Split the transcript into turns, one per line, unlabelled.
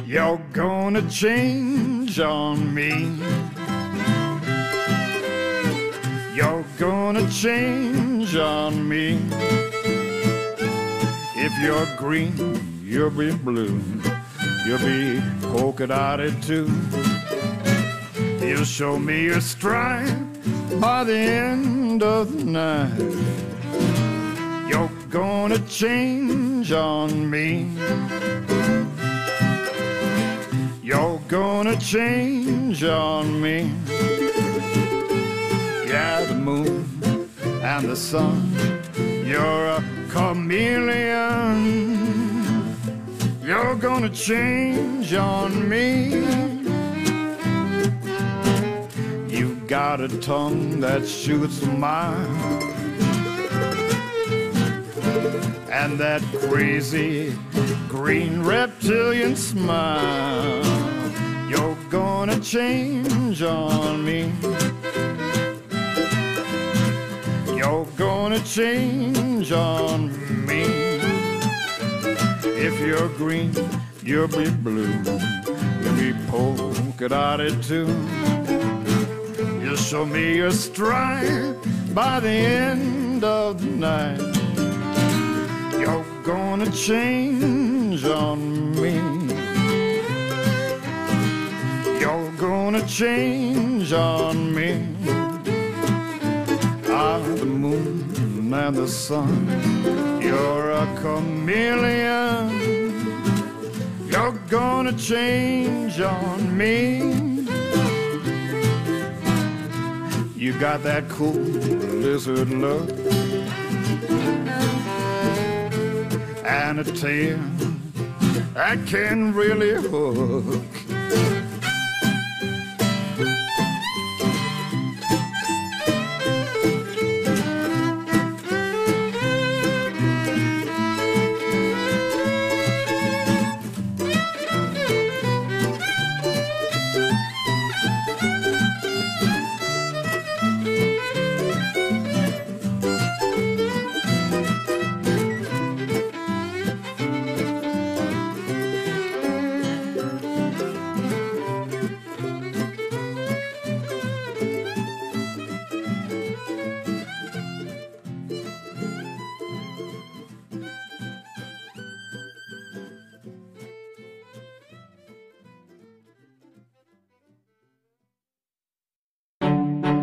You're gonna change on me. You're gonna change on me. If you're green, you'll be blue. You'll be polka dotted too. You'll show me your stride by the end of the night. You're gonna change on me. You're gonna change on me. Yeah, the moon and the sun, you're a chameleon. You're gonna change on me. You got a tongue that shoots a mile, and that crazy green reptilian smile. You're gonna change on me. You're gonna change on me. If you're green, you'll be blue. You'll be polka dotted too. You'll show me your stride by the end of the night. You're gonna change on me. You're gonna change on me. Ah, the moon and the sun, you're a chameleon. You're gonna change on me. You got that cool lizard look and a tail that can really hook.